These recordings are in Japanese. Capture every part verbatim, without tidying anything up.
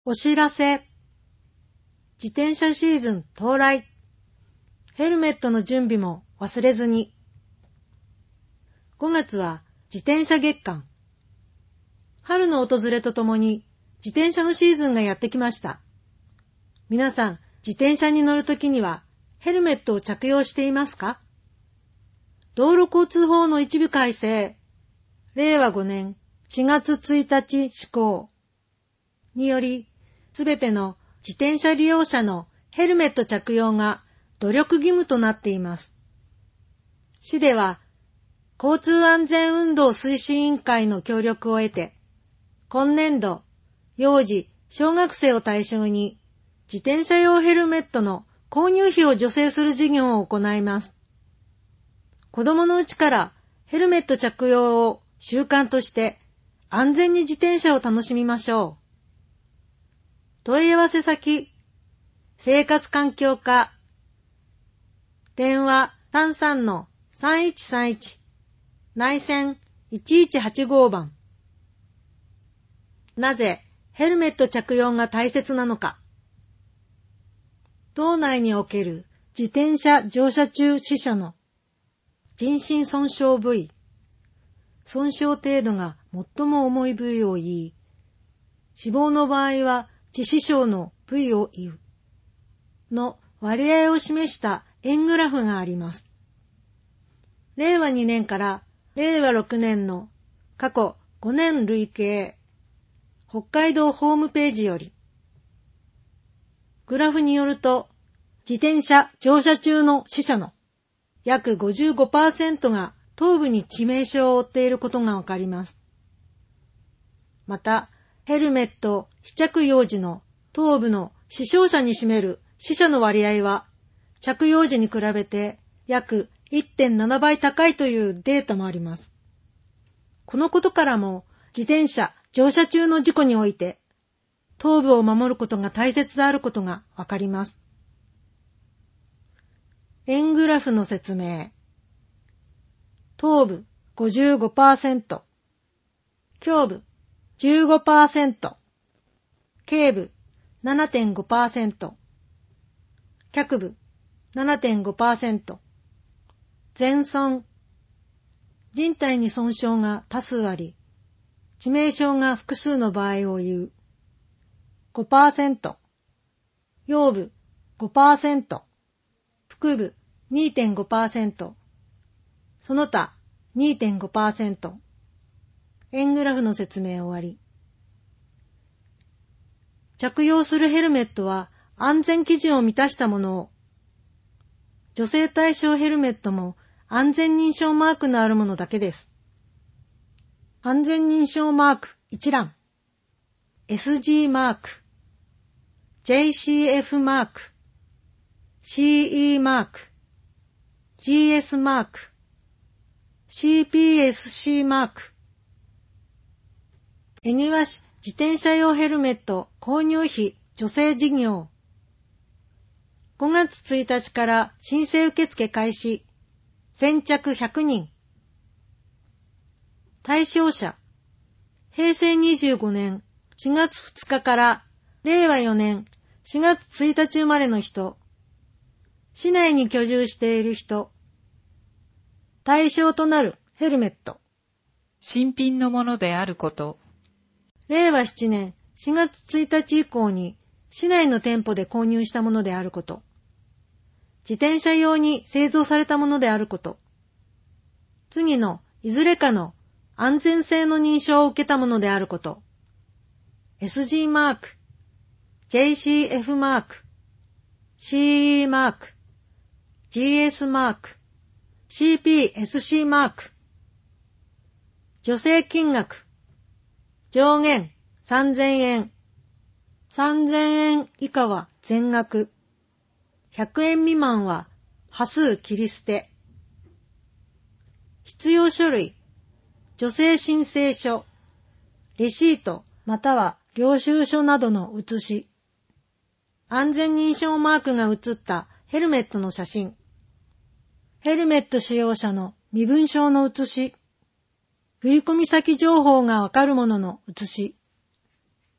お知らせ。自転車シーズン到来。ヘルメットの準備も忘れずに。ごがつは自転車月間。春の訪れとともに自転車のシーズンがやってきました。皆さん、自転車に乗るときにはヘルメットを着用していますか？道路交通法の一部改正、れいわごねんしがつついたち施行により、すべての自転車利用者のヘルメット着用が努力義務となっています。市では、交通安全運動推進委員会の協力を得て、今年度、幼児、小学生を対象に、自転車用ヘルメットの購入費を助成する事業を行います。子供のうちからヘルメット着用を習慣として安全に自転車を楽しみましょう。問い合わせ先、生活環境課、電話 さんさんのさんいちさんいち、内線いちいちはちごばん。なぜヘルメット着用が大切なのか。道内における自転車乗車中死者の人身損傷部位、損傷程度が最も重い部位を言い、死亡の場合は致死傷の部位を言うの割合を示した円グラフがあります。れいわにねんかられいわろくねんの過去ごねん累計北海道ホームページより、グラフによると自転車乗車中の死者の約 ごじゅうごパーセント が頭部に致命傷を負っていることがわかります。また、ヘルメット非着用時の頭部の死傷者に占める死者の割合は、着用時に比べて約 いってんななばい高いというデータもあります。このことからも、自転車乗車中の事故において、頭部を守ることが大切であることがわかります。円グラフの説明。頭部 ごじゅうごパーセント、胸部 じゅうごパーセント、頸部 ななてんごパーセント、脚部 ななてんごパーセント、全損、人体に損傷が多数あり、致命傷が複数の場合を言う ごパーセント、腰部 ごパーセント、腹部 にてんごパーセント、その他 にてんごパーセント、円グラフの説明終わり。着用するヘルメットは安全基準を満たしたものを、女性対象ヘルメットも安全認証マークのあるものだけです。安全認証マーク一覧、エスジー マーク、ジェイシーエフ マーク、シーイー マーク、ジーエス マーク、シーピーエスシー マーク。恵庭市自転車用ヘルメット購入費助成事業。ごがつついたちから申請受付開始。先着ひゃくにん。対象者。へいせいにじゅうごねんしがつふつかかられいわよねんしがつついたち生まれの人。市内に居住している人。対象となるヘルメット。 新品のものであること。 れいわななねんしがつついたち以降に市内の店舗で購入したものであること。自転車用に製造されたものであること。次のいずれかの安全性の認証を受けたものであること。エスジー マーク、ジェイシーエフ マーク、シーイー マーク、ジーエス マーク、シーピーエスシー マーク。助成金額。上限さんぜんえん。さんぜんえん以下は全額。ひゃくえん未満は端数切り捨て。必要書類。助成申請書。レシートまたは領収書などの写し。安全認証マークが写ったヘルメットの写真。ヘルメット使用者の身分証の写し。振込先情報がわかるものの写し。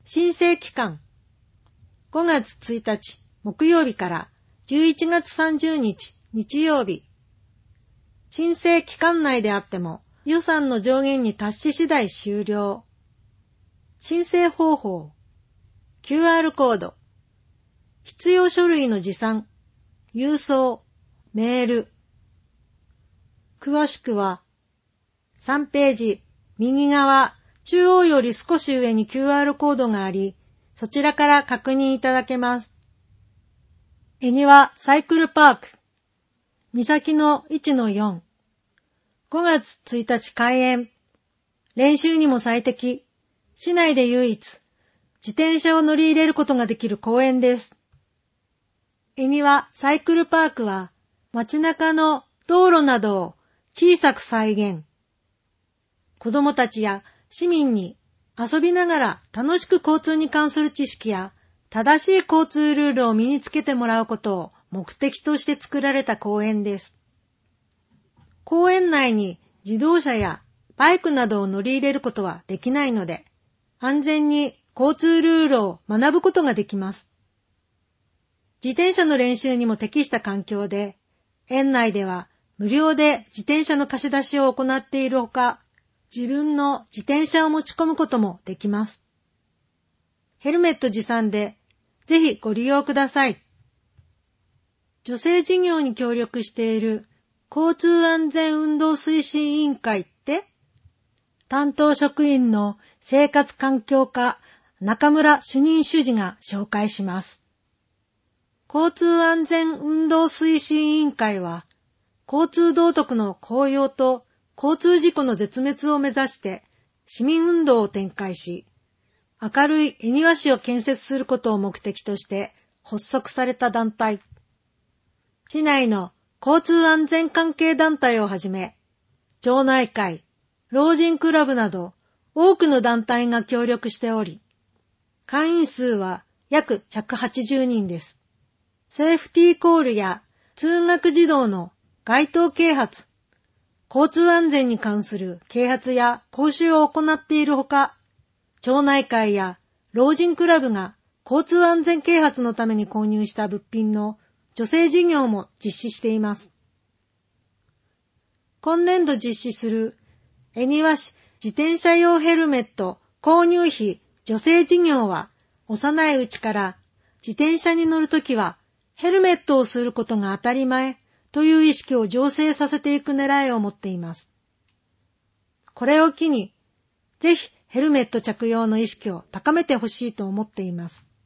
申請期間ごがつついたち木曜日からじゅういちがつさんじゅうにち日曜日。申請期間内であっても予算の上限に達し次第終了。申請方法 キューアール コード、必要書類の持参、郵送、メール。詳しくはさんページ右側中央より少し上に キューアール コードがあり、そちらから確認いただけます。恵庭サイクルパーク、三崎の いちのよん、ごがつついたち開園。練習にも最適。市内で唯一、自転車を乗り入れることができる公園です。恵庭サイクルパークは、街中の道路などを小さく再現。子どもたちや市民に遊びながら楽しく交通に関する知識や正しい交通ルールを身につけてもらうことを目的として作られた公園です。公園内に自動車やバイクなどを乗り入れることはできないので、安全に交通ルールを学ぶことができます。自転車の練習にも適した環境で、園内では無料で自転車の貸し出しを行っているほか、自分の自転車を持ち込むこともできます。ヘルメット持参で、ぜひご利用ください。女性事業に協力している交通安全運動推進委員会って、担当職員の生活環境課中村主任主事が紹介します。交通安全運動推進委員会は、交通道徳の向上と交通事故の絶滅を目指して市民運動を展開し、明るい恵庭市を建設することを目的として発足された団体。市内の交通安全関係団体をはじめ、町内会、老人クラブなど多くの団体が協力しており、会員数は約ひゃくはちじゅうにんです。セーフティーコールや通学児童の街頭啓発、交通安全に関する啓発や講習を行っているほか、町内会や老人クラブが交通安全啓発のために購入した物品の助成事業も実施しています。今年度実施する恵庭市自転車用ヘルメット購入費助成事業は、幼いうちから自転車に乗るときはヘルメットをすることが当たり前という意識を醸成させていく狙いを持っています。これを機に、ぜひヘルメット着用の意識を高めてほしいと思っています。